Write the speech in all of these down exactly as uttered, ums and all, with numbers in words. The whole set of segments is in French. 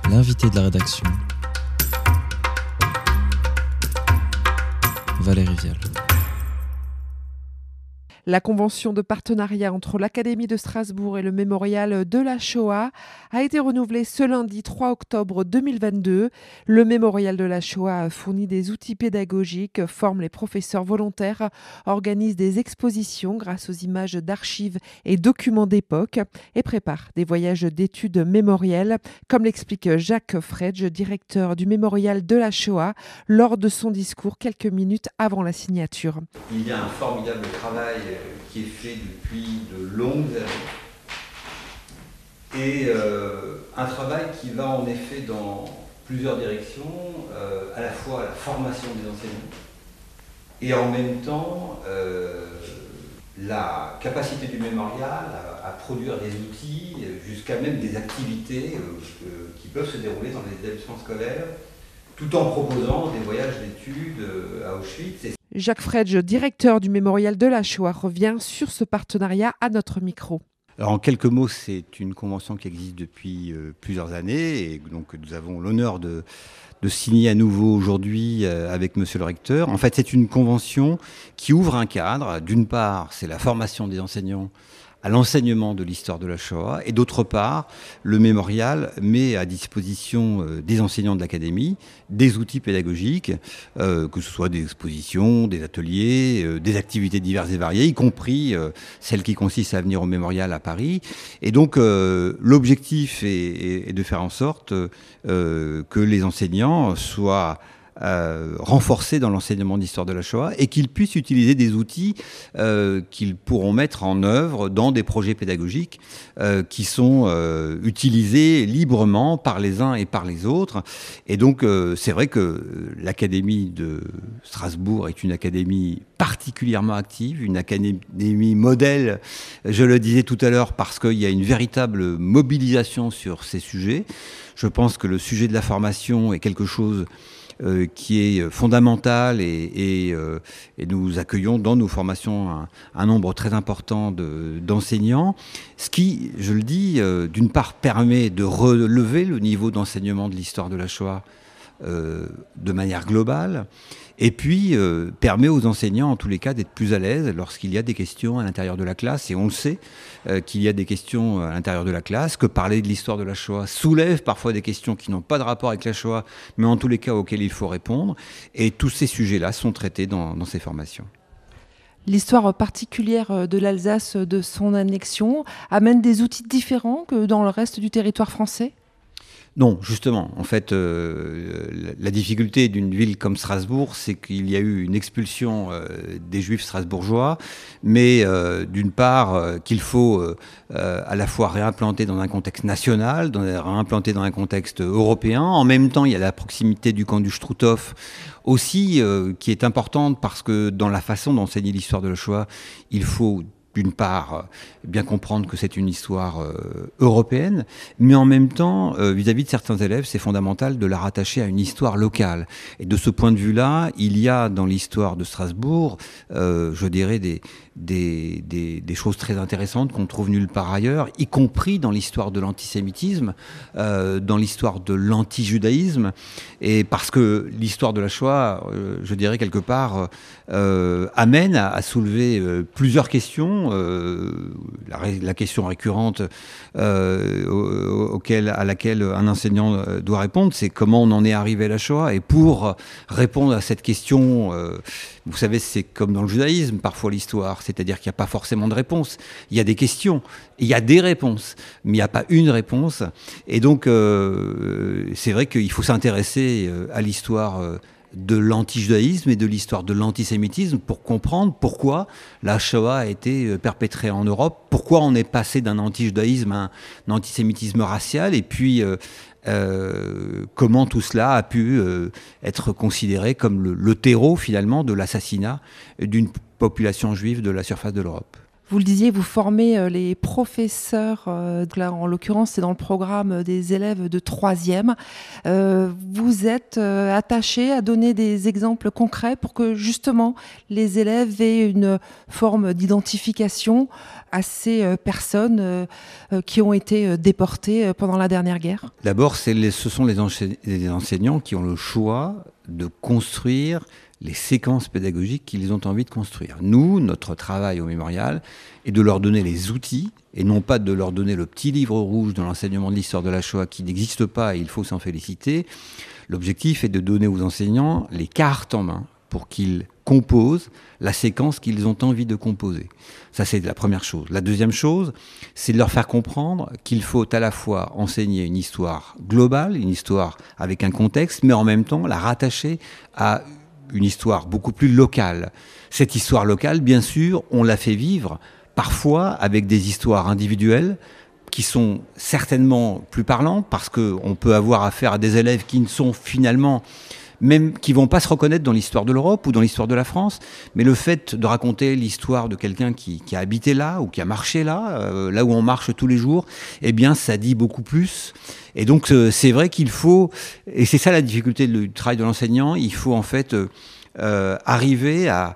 L'invité de la rédaction, Valérie Vial. La convention de partenariat entre l'Académie de Strasbourg et le Mémorial de la Shoah a été renouvelée ce lundi trois octobre deux mille vingt-deux. Le Mémorial de la Shoah fournit des outils pédagogiques, forme les professeurs volontaires, organise des expositions grâce aux images d'archives et documents d'époque et prépare des voyages d'études mémorielles, comme l'explique Jacques Fredge, directeur du Mémorial de la Shoah, lors de son discours quelques minutes avant la signature. Il y a un formidable travail qui est fait depuis de longues années et euh, un travail qui va en effet dans plusieurs directions, euh, à la fois la formation des enseignants et en même temps euh, la capacité du mémorial à, à produire des outils jusqu'à même des activités euh, euh, qui peuvent se dérouler dans les établissements scolaires tout en proposant des voyages d'études à Auschwitz. Jacques Fredge, directeur du Mémorial de la Shoah, revient sur ce partenariat à notre micro. Alors en quelques mots, c'est une convention qui existe depuis euh, plusieurs années et donc nous avons l'honneur de, de signer à nouveau aujourd'hui euh, avec monsieur le recteur. En fait, c'est une convention qui ouvre un cadre. D'une part, c'est la formation des enseignants à l'enseignement de l'histoire de la Shoah, et d'autre part, le mémorial met à disposition euh, des enseignants de l'académie des outils pédagogiques, euh, que ce soit des expositions, des ateliers, euh, des activités diverses et variées, y compris euh, celles qui consistent à venir au mémorial à Paris. Et donc, euh, l'objectif est, est, est de faire en sorte euh, que les enseignants soient Euh, renforcés dans l'enseignement d'histoire de la Shoah et qu'ils puissent utiliser des outils euh, qu'ils pourront mettre en œuvre dans des projets pédagogiques euh, qui sont euh, utilisés librement par les uns et par les autres. Et donc euh, c'est vrai que l'Académie de Strasbourg est une académie particulièrement active, une académie modèle, je le disais tout à l'heure, parce qu'il y a une véritable mobilisation sur ces sujets. Je pense que le sujet de la formation est quelque chose Euh, qui est fondamental et, et, euh, et nous accueillons dans nos formations un, un nombre très important de, d'enseignants, ce qui, je le dis, euh, d'une part permet de relever le niveau d'enseignement de l'histoire de la Shoah euh, de manière globale, et puis euh, permet aux enseignants, en tous les cas, d'être plus à l'aise lorsqu'il y a des questions à l'intérieur de la classe. Et on le sait, euh, qu'il y a des questions à l'intérieur de la classe, que parler de l'histoire de la Shoah soulève parfois des questions qui n'ont pas de rapport avec la Shoah, mais en tous les cas auxquelles il faut répondre. Et tous ces sujets-là sont traités dans, dans ces formations. L'histoire particulière de l'Alsace, de son annexion, amène des outils différents que dans le reste du territoire français ? Non, justement. En fait, euh, la difficulté d'une ville comme Strasbourg, c'est qu'il y a eu une expulsion euh, des Juifs strasbourgeois, mais euh, d'une part, euh, qu'il faut euh, à la fois réimplanter dans un contexte national, dans, réimplanter dans un contexte européen. En même temps, il y a la proximité du camp du Struthof aussi, euh, qui est importante parce que dans la façon d'enseigner l'histoire de la Shoah, il faut d'une part, bien comprendre que c'est une histoire euh, européenne, mais en même temps, euh, vis-à-vis de certains élèves, c'est fondamental de la rattacher à une histoire locale. Et de ce point de vue-là, il y a dans l'histoire de Strasbourg, euh, je dirais, des, des, des, des choses très intéressantes qu'on trouve nulle part ailleurs, y compris dans l'histoire de l'antisémitisme, euh, dans l'histoire de l'antijudaïsme, et parce que l'histoire de la Shoah, euh, je dirais quelque part, euh, amène à, à soulever euh, plusieurs questions. Euh, la, la question récurrente euh, au, auquel, à laquelle un enseignant doit répondre, c'est comment on en est arrivé à la Shoah. Et pour répondre à cette question, euh, vous savez, c'est comme dans le judaïsme, parfois l'histoire, c'est-à-dire qu'il n'y a pas forcément de réponse. Il y a des questions, il y a des réponses, mais il n'y a pas une réponse. Et donc, euh, c'est vrai qu'il faut s'intéresser à l'histoire euh, de l'antijudaïsme et de l'histoire de l'antisémitisme pour comprendre pourquoi la Shoah a été perpétrée en Europe, pourquoi on est passé d'un antijudaïsme à un antisémitisme racial, et puis euh, euh, comment tout cela a pu euh, être considéré comme le, le terreau finalement de l'assassinat d'une population juive de la surface de l'Europe. Vous le disiez, vous formez les professeurs, euh, là, en l'occurrence c'est dans le programme des élèves de troisième. Euh, vous êtes euh, attaché à donner des exemples concrets pour que justement les élèves aient une forme d'identification à ces euh, personnes euh, euh, qui ont été déportées pendant la dernière guerre. D'abord, c'est les, ce sont les, les enseignants qui ont le choix de construire les séquences pédagogiques qu'ils ont envie de construire. Nous, notre travail au mémorial est de leur donner les outils, et non pas de leur donner le petit livre rouge de l'enseignement de l'histoire de la Shoah qui n'existe pas et il faut s'en féliciter. L'objectif est de donner aux enseignants les cartes en main pour qu'ils composent la séquence qu'ils ont envie de composer. Ça, c'est la première chose. La deuxième chose, c'est de leur faire comprendre qu'il faut à la fois enseigner une histoire globale, une histoire avec un contexte, mais en même temps la rattacher à une histoire beaucoup plus locale. Cette histoire locale, bien sûr, on la fait vivre parfois avec des histoires individuelles qui sont certainement plus parlantes parce qu'on peut avoir affaire à des élèves qui ne sont finalement même qui vont pas se reconnaître dans l'histoire de l'Europe ou dans l'histoire de la France, mais le fait de raconter l'histoire de quelqu'un qui, qui a habité là ou qui a marché là, euh, là où on marche tous les jours, eh bien ça dit beaucoup plus. Et donc euh, c'est vrai qu'il faut, et c'est ça la difficulté du travail de l'enseignant, il faut en fait euh, euh, arriver à,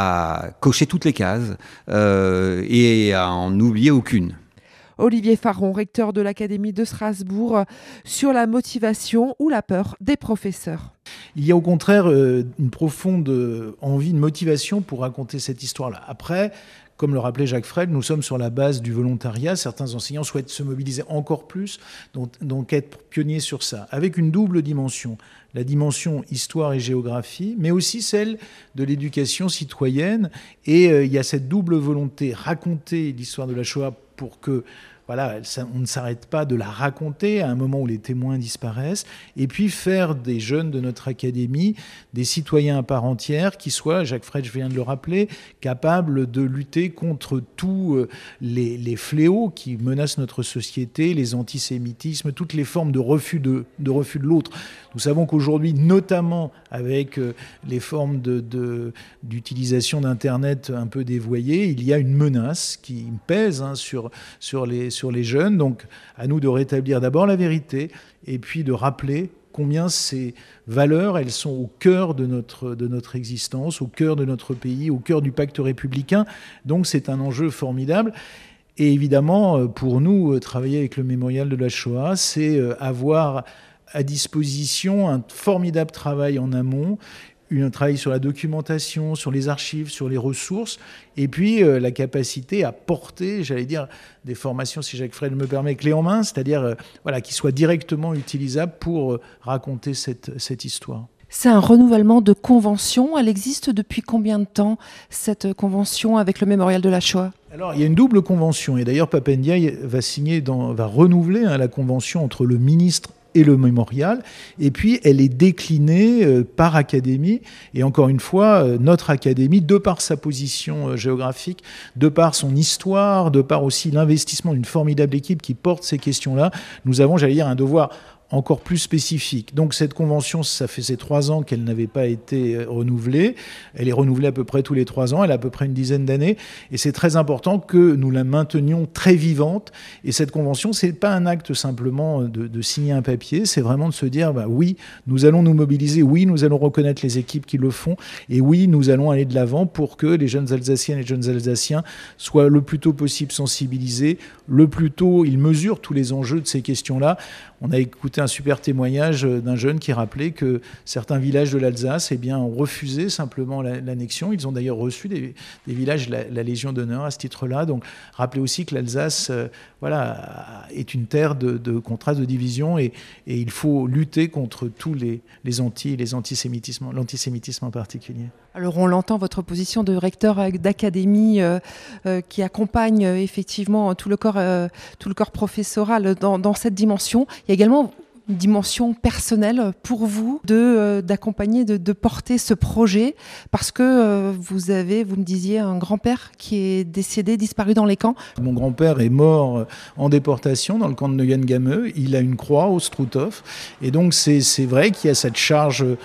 à cocher toutes les cases euh, et à en oublier aucune. Olivier Faron, recteur de l'Académie de Strasbourg, sur la motivation ou la peur des professeurs. Il y a au contraire euh, une profonde envie, une motivation pour raconter cette histoire-là. Après, comme le rappelait Jacques Fred, nous sommes sur la base du volontariat. Certains enseignants souhaitent se mobiliser encore plus, donc, donc être pionniers sur ça, avec une double dimension. La dimension histoire et géographie, mais aussi celle de l'éducation citoyenne. Et euh, il y a cette double volonté, raconter l'histoire de la Shoah pour que voilà, on ne s'arrête pas de la raconter à un moment où les témoins disparaissent, et puis faire des jeunes de notre académie des citoyens à part entière qui soient, Jacques Frege vient de le rappeler, capables de lutter contre tous les, les fléaux qui menacent notre société, les antisémitismes, toutes les formes de refus de, de, refus de l'autre. Nous savons qu'aujourd'hui, notamment avec les formes de, de, d'utilisation d'Internet un peu dévoyées, il y a une menace qui pèse hein, sur, sur les sur les jeunes. Donc, à nous de rétablir d'abord la vérité et puis de rappeler combien ces valeurs, elles sont au cœur de notre, de notre existence, au cœur de notre pays, au cœur du pacte républicain. Donc, c'est un enjeu formidable. Et évidemment, pour nous, travailler avec le mémorial de la Shoah, c'est avoir à disposition un formidable travail en amont, un travail sur la documentation, sur les archives, sur les ressources, et puis euh, la capacité à porter, j'allais dire, des formations, si Jacques Fred me permet, clés en main, c'est-à-dire euh, voilà, qui soient directement utilisables pour euh, raconter cette, cette histoire. C'est un renouvellement de convention. Elle existe depuis combien de temps, cette convention avec le mémorial de la Shoah ? Alors, il y a une double convention, et d'ailleurs Pape Ndiaye va signer, dans, va renouveler hein, la convention entre le ministre et le mémorial, et puis elle est déclinée euh, par académie, et encore une fois, euh, notre académie, de par sa position euh, géographique, de par son histoire, de par aussi l'investissement d'une formidable équipe qui porte ces questions-là, nous avons, j'allais dire, un devoir encore plus spécifique. Donc cette convention, ça fait ces trois ans qu'elle n'avait pas été renouvelée. Elle est renouvelée à peu près tous les trois ans. Elle a à peu près une dizaine d'années. Et c'est très important que nous la maintenions très vivante. Et cette convention, c'est pas un acte simplement de, de signer un papier. C'est vraiment de se dire, bah oui, nous allons nous mobiliser. Oui, nous allons reconnaître les équipes qui le font. Et oui, nous allons aller de l'avant pour que les jeunes Alsaciennes et les jeunes Alsaciens soient le plus tôt possible sensibilisés. Le plus tôt, ils mesurent tous les enjeux de ces questions-là. On a écouté un super témoignage d'un jeune qui rappelait que certains villages de l'Alsace eh bien, ont refusé simplement l'annexion. Ils ont d'ailleurs reçu des, des villages la, la Légion d'honneur à ce titre-là. Donc, rappelez aussi que l'Alsace euh, voilà, est une terre de, de contraste, de division, et, et il faut lutter contre tous les, les anti, les antisémitismes, l'antisémitisme en particulier. Alors, on l'entend, votre position de recteur d'académie euh, euh, qui accompagne euh, effectivement tout le corps, euh, tout le corps professoral dans, dans cette dimension. Il y a également une dimension personnelle pour vous de euh, d'accompagner, de, de porter ce projet, parce que euh, vous avez, vous me disiez, un grand-père qui est décédé, disparu dans les camps. Mon grand-père est mort en déportation dans le camp de Neuengamme. Il a une croix au Struthof. Et donc c'est, c'est vrai qu'il y a cette charge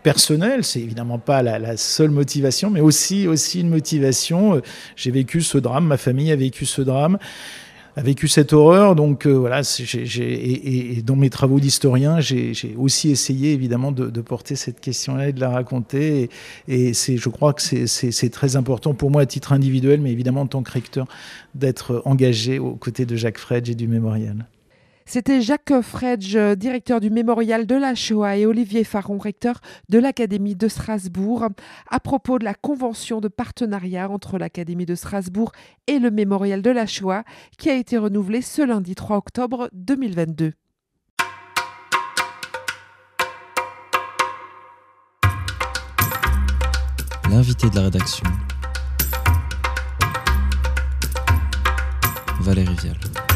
personnel, c'est évidemment pas la, la seule motivation, mais aussi, aussi une motivation. J'ai vécu ce drame, ma famille a vécu ce drame, a vécu cette horreur, donc euh, voilà, j'ai, j'ai, et, et dans mes travaux d'historien, j'ai, j'ai aussi essayé évidemment de, de porter cette question-là et de la raconter, et, et c'est, je crois que c'est, c'est, c'est très important pour moi à titre individuel, mais évidemment en tant que recteur, d'être engagé aux côtés de Jacques Fredge et du mémorial. C'était Jacques Fredge, directeur du Mémorial de la Shoah, et Olivier Faron, recteur de l'Académie de Strasbourg, à propos de la convention de partenariat entre l'Académie de Strasbourg et le Mémorial de la Shoah, qui a été renouvelée ce lundi trois octobre deux mille vingt-deux. L'invité de la rédaction, Valérie Vial.